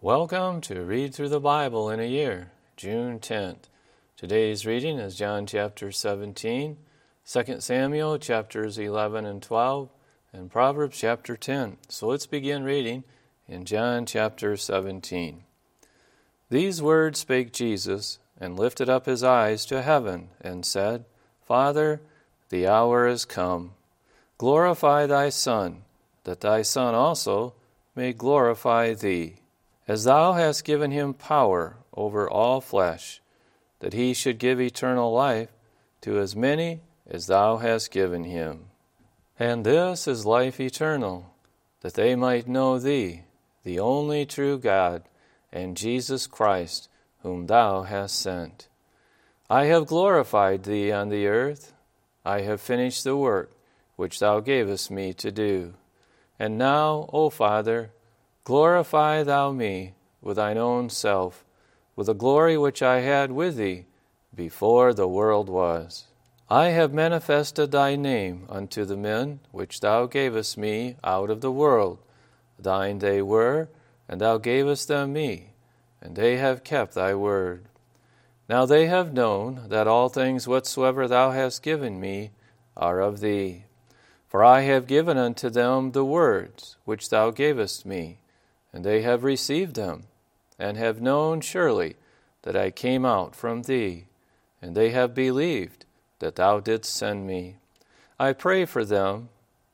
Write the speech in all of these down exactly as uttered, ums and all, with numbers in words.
Welcome to Read Through the Bible in a Year, June tenth. Today's reading is John chapter seventeen, Second Samuel chapters eleven and twelve, and Proverbs chapter ten. So let's begin reading in John chapter seventeen. These words spake Jesus, and lifted up his eyes to heaven, and said, Father, the hour is come. Glorify thy Son, that thy Son also may glorify thee, as thou hast given him power over all flesh, that he should give eternal life to as many as thou hast given him. And this is life eternal, that they might know thee, the only true God, and Jesus Christ, whom thou hast sent. I have glorified thee on the earth. I have finished the work which thou gavest me to do. And now, O Father, glorify thou me with thine own self, with the glory which I had with thee before the world was. I have manifested thy name unto the men which thou gavest me out of the world. Thine they were, and thou gavest them me, and they have kept thy word. Now they have known that all things whatsoever thou hast given me are of thee. For I have given unto them the words which thou gavest me, and they have received them, and have known surely that I came out from thee, and they have believed that thou didst send me. I pray for them.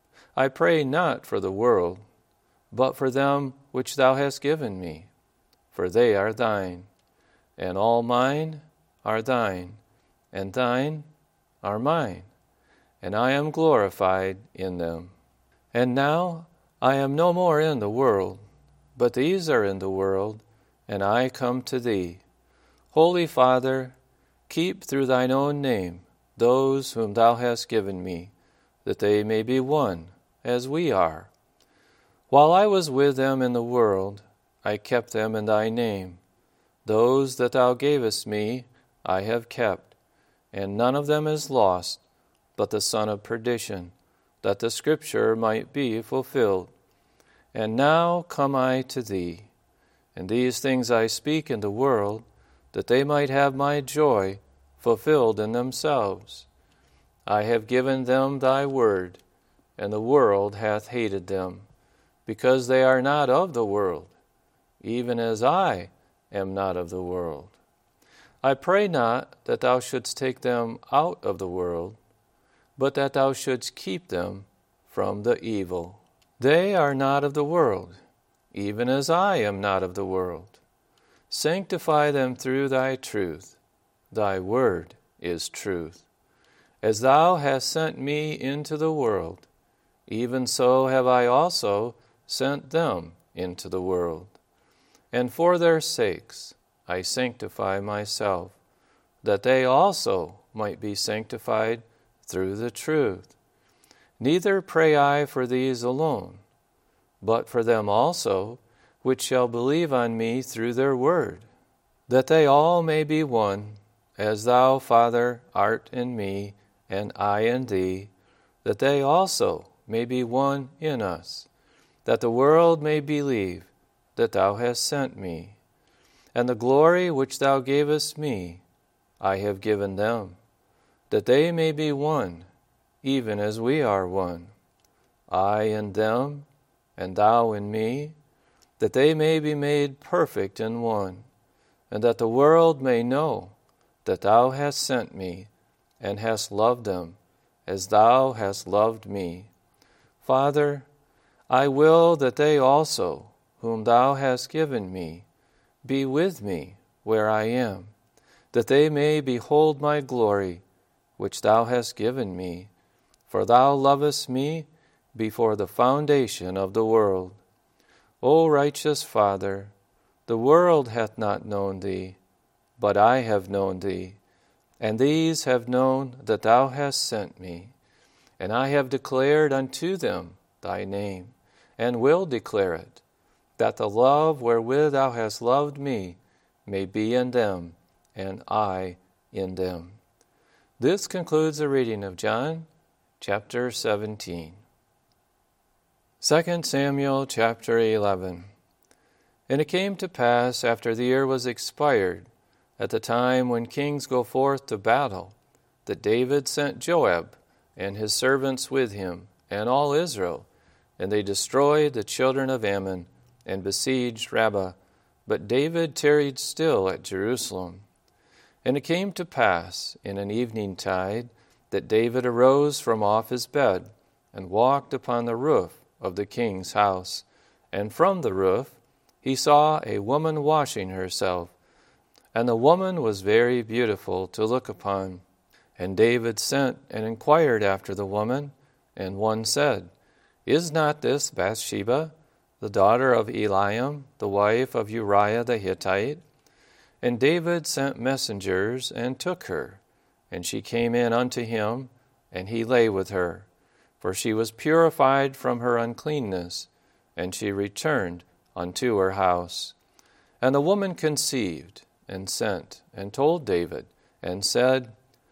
I pray not for the world, but for them which thou hast given me, for they are thine, and all mine are thine, and thine are mine, and I am glorified in them. And now I am no more in the world, but these are in the world, and I come to thee. Holy Father, keep through thine own name those whom thou hast given me, that they may be one, as we are. While I was with them in the world, I kept them in thy name. Those that thou gavest me I have kept, and none of them is lost, but the son of perdition, that the scripture might be fulfilled. And now come I to thee, and these things I speak in the world, that they might have my joy fulfilled in themselves. I have given them thy word, and the world hath hated them, because they are not of the world, even as I am not of the world. I pray not that thou shouldst take them out of the world, but that thou shouldst keep them from the evil. They are not of the world, even as I am not of the world. Sanctify them through thy truth. Thy word is truth. As thou hast sent me into the world, even so have I also sent them into the world. And for their sakes I sanctify myself, that they also might be sanctified through the truth. Neither pray I for these alone, but for them also which shall believe on me through their word, that they all may be one, as thou, Father, art in me, and I in thee, that they also may be one in us, that the world may believe that thou hast sent me. And the glory which thou gavest me I have given them, that they may be one, even as we are one, I in them, and thou in me, that they may be made perfect in one, and that the world may know that thou hast sent me, and hast loved them, as thou hast loved me. Father, I will that they also, whom thou hast given me, be with me where I am, that they may behold my glory, which thou hast given me. For thou lovest me before the foundation of the world. O righteous Father, the world hath not known thee, but I have known thee, and these have known that thou hast sent me. And I have declared unto them thy name, and will declare it, that the love wherewith thou hast loved me may be in them, and I in them. This concludes the reading of John chapter seventeen. Second Samuel chapter eleven. And it came to pass, after the year was expired, at the time when kings go forth to battle, that David sent Joab and his servants with him, and all Israel, and they destroyed the children of Ammon, and besieged Rabbah. But David tarried still at Jerusalem. And it came to pass in an evening tide that David arose from off his bed, and walked upon the roof of the king's house. And from the roof he saw a woman washing herself, and the woman was very beautiful to look upon. And David sent and inquired after the woman, and one said, Is not this Bathsheba, the daughter of Eliam, the wife of Uriah the Hittite? And David sent messengers, and took her. And she came in unto him, and he lay with her. For she was purified from her uncleanness, and she returned unto her house. And the woman conceived, and sent, and told David, and said,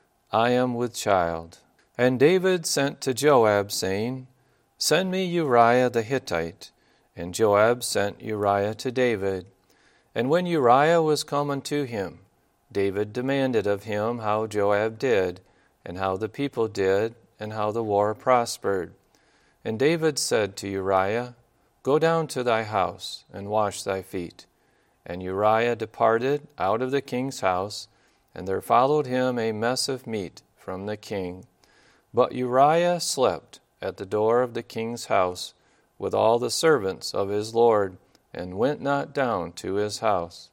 I am with child. And David sent to Joab, saying, Send me Uriah the Hittite. And Joab sent Uriah to David. And when Uriah was come unto him, David demanded of him how Joab did, and how the people did, and how the war prospered. And David said to Uriah, Go down to thy house, and wash thy feet. And Uriah departed out of the king's house, and there followed him a mess of meat from the king. But Uriah slept at the door of the king's house with all the servants of his lord, and went not down to his house.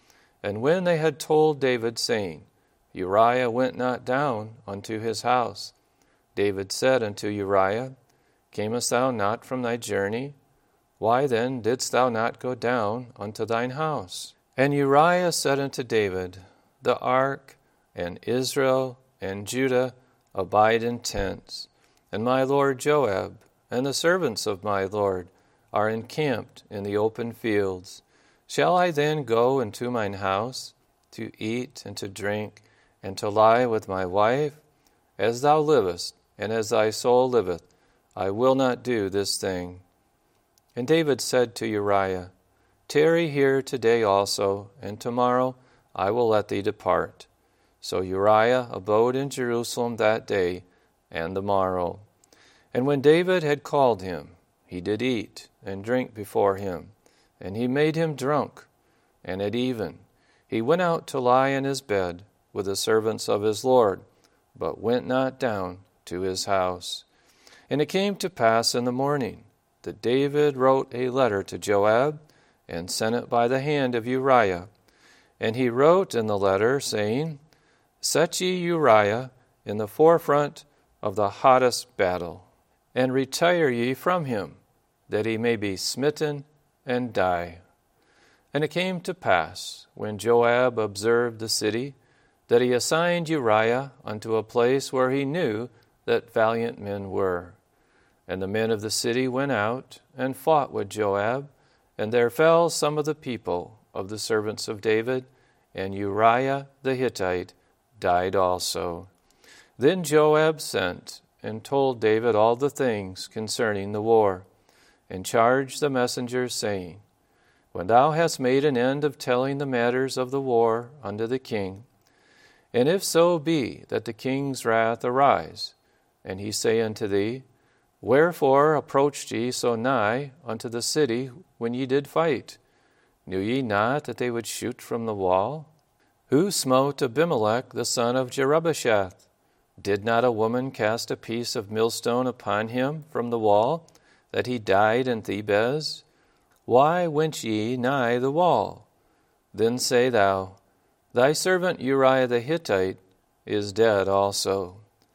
And when they had told David, saying, Uriah went not down unto his house, David said unto Uriah, Camest thou not from thy journey? Why then didst thou not go down unto thine house? And Uriah said unto David, The ark, and Israel, and Judah abide in tents, and my lord Joab, and the servants of my lord, are encamped in the open fields. Shall I then go into mine house, to eat and to drink, and to lie with my wife? As thou livest, and as thy soul liveth, I will not do this thing. And David said to Uriah, Tarry here today also, and tomorrow I will let thee depart. So Uriah abode in Jerusalem that day and the morrow. And when David had called him, he did eat and drink before him, and he made him drunk. And at even he went out to lie in his bed with the servants of his lord, but went not down to his house. And it came to pass in the morning that David wrote a letter to Joab, and sent it by the hand of Uriah. And he wrote in the letter, saying, Set ye Uriah in the forefront of the hottest battle, and retire ye from him, that he may be smitten and die. And it came to pass, when Joab observed the city, that he assigned Uriah unto a place where he knew that valiant men were. And the men of the city went out and fought with Joab, and there fell some of the people of the servants of David, and Uriah the Hittite died also. Then Joab sent and told David all the things concerning the war, and charged the messengers, saying, When thou hast made an end of telling the matters of the war unto the king, and if so be that the king's wrath arise, and he say unto thee, Wherefore approached ye so nigh unto the city when ye did fight? Knew ye not that they would shoot from the wall? Who smote Abimelech the son of Jerubbesheth? Did not a woman cast a piece of millstone upon him from the wall, that he died in Thebez? Why went ye nigh the wall? Then say thou, Thy servant Uriah the Hittite is dead also.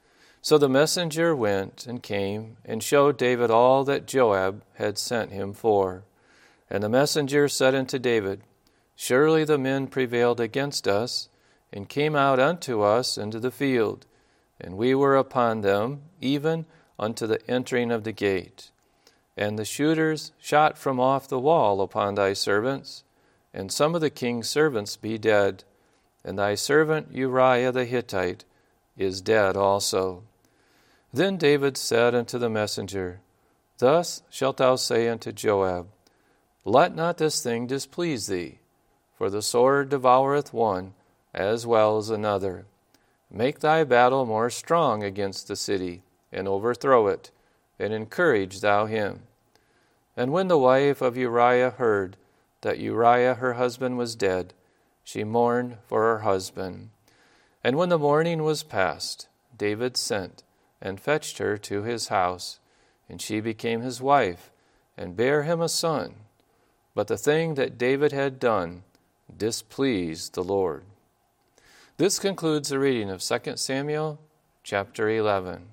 So the messenger went and came and showed David all that Joab had sent him for. And the messenger said unto David, Surely the men prevailed against us, and came out unto us into the field, and we were upon them, even unto the entering of the gate. And the shooters shot from off the wall upon thy servants, and some of the king's servants be dead, and thy servant Uriah the Hittite is dead also. Then David said unto the messenger, Thus shalt thou say unto Joab, Let not this thing displease thee, for the sword devoureth one as well as another. Make thy battle more strong against the city, and overthrow it, and encourage thou him. And when the wife of Uriah heard that Uriah her husband was dead, she mourned for her husband. And when the mourning was past, David sent and fetched her to his house, and she became his wife, and bare him a son. But the thing that David had done displeased the Lord. This concludes the reading of Second Samuel chapter eleven.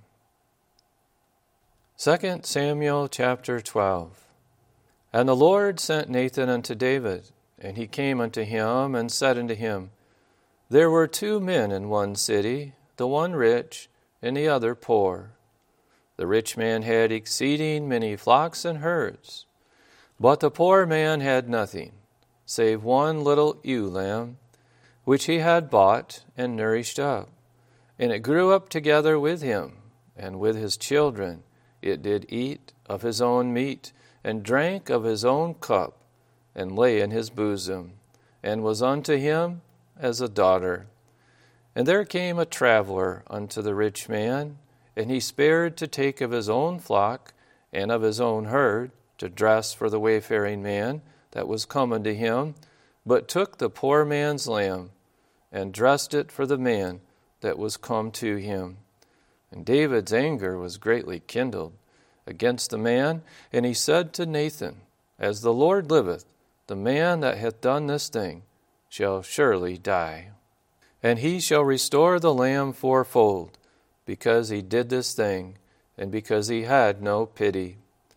Second Samuel chapter twelve. And the Lord sent Nathan unto David, and he came unto him, and said unto him, There were two men in one city, the one rich, and the other poor. The rich man had exceeding many flocks and herds, but the poor man had nothing, save one little ewe lamb, which he had bought and nourished up. And it grew up together with him, and with his children. It did eat of his own meat, and drank of his own cup, and lay in his bosom, and was unto him as a daughter. And there came a traveler unto the rich man, and he spared to take of his own flock and of his own herd, to dress for the wayfaring man that was come unto him, but took the poor man's lamb, and dressed it for the man that was come to him. And David's anger was greatly kindled against the man, and he said to Nathan, As the Lord liveth, the man that hath done this thing shall surely die. And he shall restore the lamb fourfold, because he did this thing, and because he had no pity.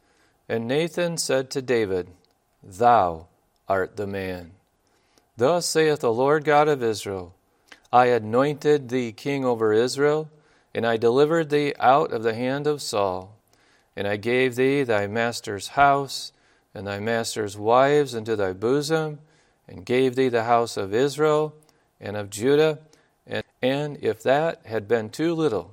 And Nathan said to David, Thou art the man. Thus saith the Lord God of Israel, I anointed thee king over Israel, and I delivered thee out of the hand of Saul. And I gave thee thy master's house, and thy master's wives into thy bosom, and gave thee the house of Israel and of Judah. And, and if that had been too little,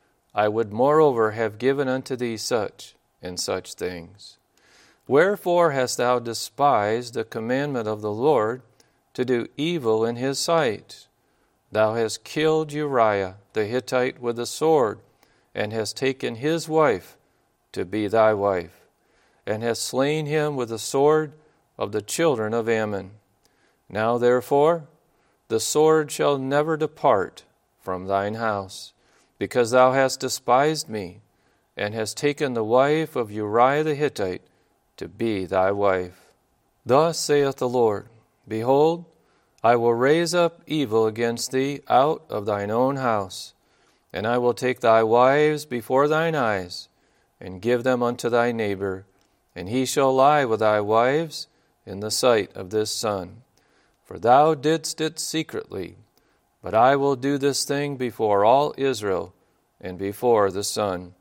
I would moreover have given unto thee such and such things. Wherefore hast thou despised the commandment of the Lord, to do evil in his sight? Thou hast killed Uriah the Hittite with a sword, and hast taken his wife to be thy wife, and hast slain him with the sword of the children of Ammon. Now therefore the sword shall never depart from thine house, because thou hast despised me, and hast taken the wife of Uriah the Hittite to be thy wife. Thus saith the Lord, Behold, I will raise up evil against thee out of thine own house, and I will take thy wives before thine eyes, and give them unto thy neighbor, and he shall lie with thy wives in the sight of this sun. For thou didst it secretly, but I will do this thing before all Israel, and before the sun.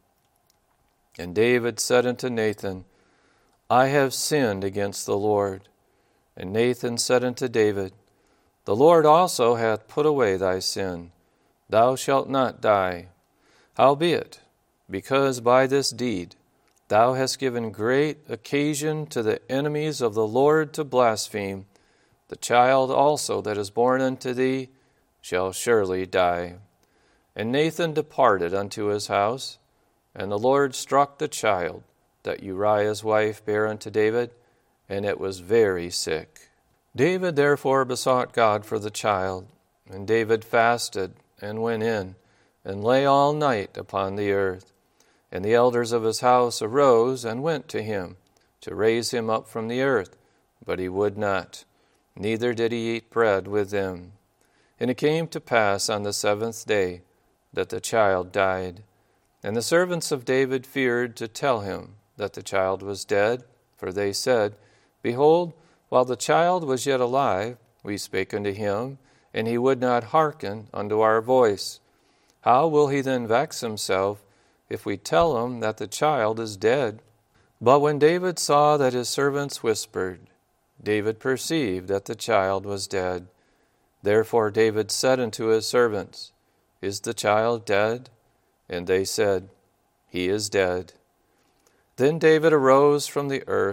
And David said unto Nathan, I have sinned against the Lord. And Nathan said unto David, The Lord also hath put away thy sin. Thou shalt not die. Howbeit, because by this deed thou hast given great occasion to the enemies of the Lord to blaspheme, the child also that is born unto thee shall surely die. And Nathan departed unto his house, and the Lord struck the child that Uriah's wife bare unto David, and it was very sick. David therefore besought God for the child, and David fasted and went in, and lay all night upon the earth. And the elders of his house arose and went to him, to raise him up from the earth, but he would not, neither did he eat bread with them. And it came to pass on the seventh day that the child died. And the servants of David feared to tell him that the child was dead, for they said, Behold, while the child was yet alive, we spake unto him, and he would not hearken unto our voice. How will he then vex himself, if we tell him that the child is dead? But when David saw that his servants whispered, David perceived that the child was dead. Therefore David said unto his servants, Is the child dead? And they said, He is dead. Then David arose from the earth,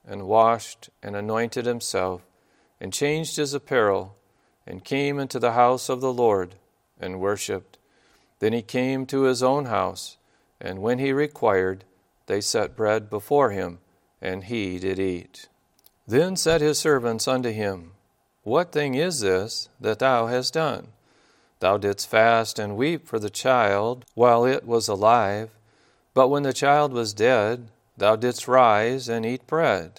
and washed, and anointed himself, and changed his apparel, and came into the house of the Lord, and worshipped. Then he came to his own house, and when he required, they set bread before him, and he did eat. Then said his servants unto him, What thing is this that thou hast done? Thou didst fast and weep for the child while it was alive, but when the child was dead, thou didst rise and eat bread.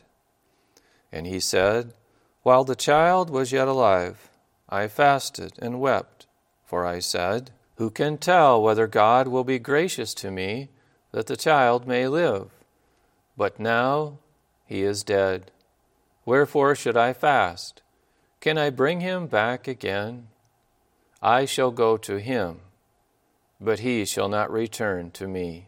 And he said, While the child was yet alive, I fasted and wept, for I said, Who can tell whether God will be gracious to me, that the child may live? But now he is dead. Wherefore should I fast? Can I bring him back again? I shall go to him, but he shall not return to me.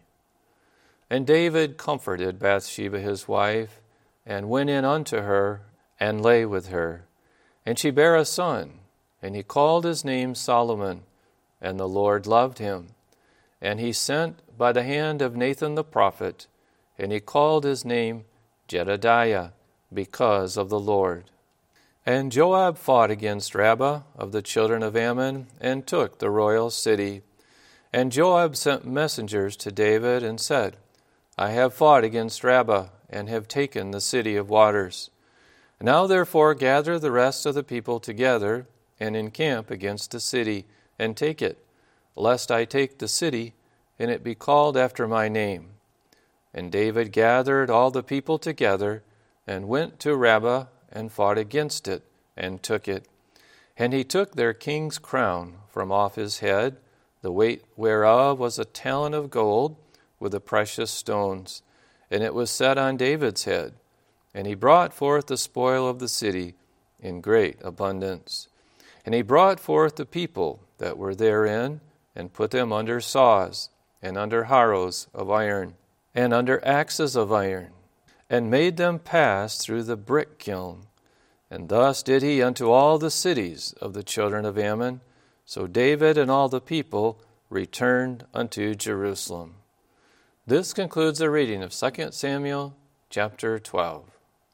And David comforted Bathsheba his wife, and went in unto her, and lay with her. And she bare a son, and he called his name Solomon, and the Lord loved him. And he sent by the hand of Nathan the prophet, and he called his name Jedediah, because of the Lord. And Joab fought against Rabbah of the children of Ammon, and took the royal city. And Joab sent messengers to David, and said, I have fought against Rabbah, and have taken the city of waters. Now therefore gather the rest of the people together, and encamp against the city, and take it, lest I take the city, and it be called after my name. And David gathered all the people together, and went to Rabbah, and fought against it, and took it. And he took their king's crown from off his head, the weight whereof was a talent of gold, with the precious stones, and it was set on David's head. And he brought forth the spoil of the city in great abundance. And he brought forth the people that were therein, and put them under saws, and under harrows of iron, and under axes of iron, and made them pass through the brick kiln. And thus did he unto all the cities of the children of Ammon. So David and all the people returned unto Jerusalem. This concludes the reading of Second Samuel chapter twelve.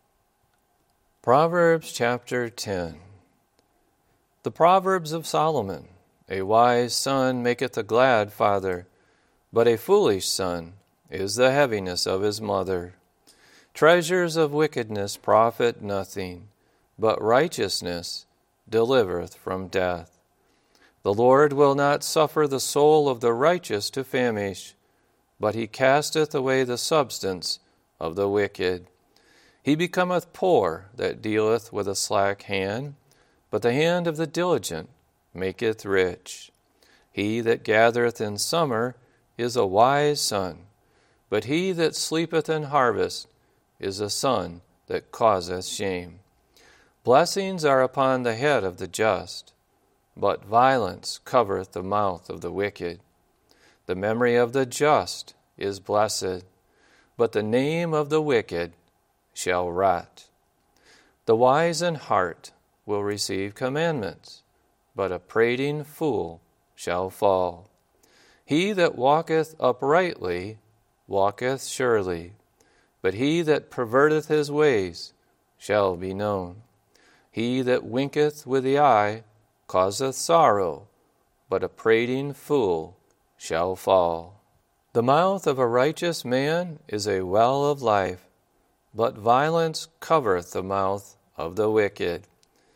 Proverbs chapter ten. The Proverbs of Solomon. A wise son maketh a glad father, but a foolish son is the heaviness of his mother. Treasures of wickedness profit nothing, but righteousness delivereth from death. The Lord will not suffer the soul of the righteous to famish, but he casteth away the substance of the wicked. He becometh poor that dealeth with a slack hand, but the hand of the diligent maketh rich. He that gathereth in summer is a wise son, but he that sleepeth in harvest is a son that causeth shame. Blessings are upon the head of the just, but violence covereth the mouth of the wicked. The memory of the just is blessed, but the name of the wicked shall rot. The wise in heart will receive commandments, but a prating fool shall fall. He that walketh uprightly walketh surely, but he that perverteth his ways shall be known. He that winketh with the eye causeth sorrow, but a prating fool shall fall. The mouth of a righteous man is a well of life, but violence covereth the mouth of the wicked.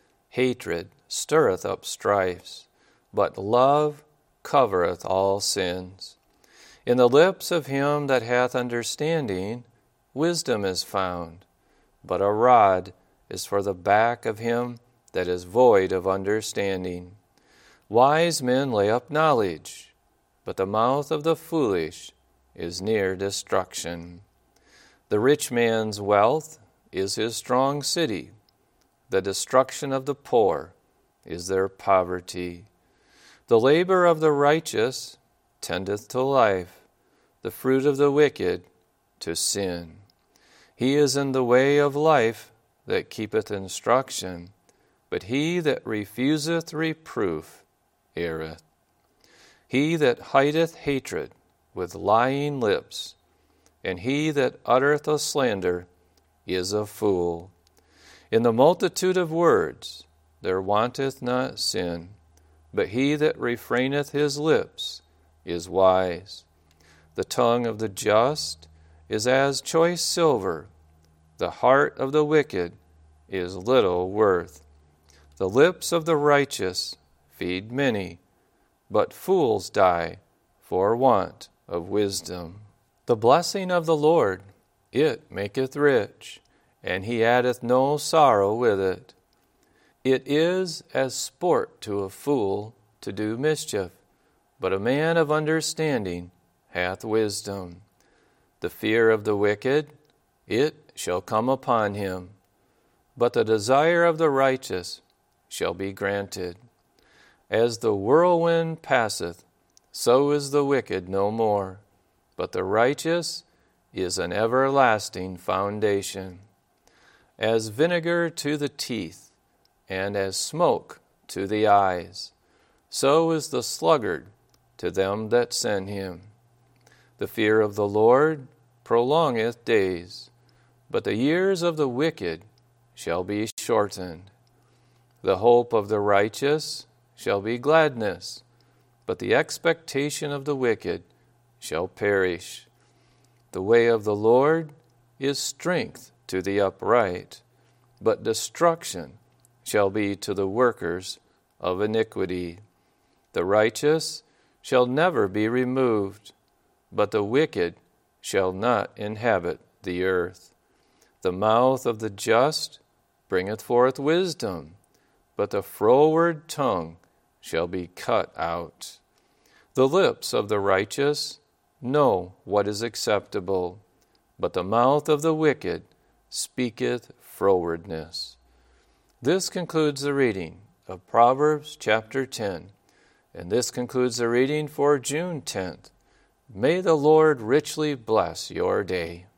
Hatred stirreth up strifes, but love covereth all sins. In the lips of him that hath understanding, wisdom is found, but a rod is for the back of him that is void of understanding. Wise men lay up knowledge, but the mouth of the foolish is near destruction. The rich man's wealth is his strong city. The destruction of the poor is their poverty. The labor of the righteous tendeth to life, the fruit of the wicked to sin. He is in the way of life that keepeth instruction, but he that refuseth reproof erreth. He that hideth hatred with lying lips, and he that uttereth a slander is a fool. In the multitude of words there wanteth not sin, but he that refraineth his lips is wise. The tongue of the just is as choice silver, the heart of the wicked is little worth. The lips of the righteous feed many, but fools die for want of wisdom. The blessing of the Lord, it maketh rich, and he addeth no sorrow with it. It is as sport to a fool to do mischief, but a man of understanding hath wisdom. The fear of the wicked, it shall come upon him, but the desire of the righteous shall be granted. As the whirlwind passeth, so is the wicked no more, but the righteous is an everlasting foundation. As vinegar to the teeth, and as smoke to the eyes, so is the sluggard to them that send him. The fear of the Lord prolongeth days, but the years of the wicked shall be shortened. The hope of the righteous shall be gladness, but the expectation of the wicked shall perish. The way of the Lord is strength to the upright, but destruction shall be to the workers of iniquity. The righteous shall never be removed, but the wicked shall not inhabit the earth. The mouth of the just bringeth forth wisdom, but the froward tongue shall be cut out. The lips of the righteous know what is acceptable, but the mouth of the wicked speaketh frowardness. This concludes the reading of Proverbs chapter ten, and this concludes the reading for June tenth. May the Lord richly bless your day.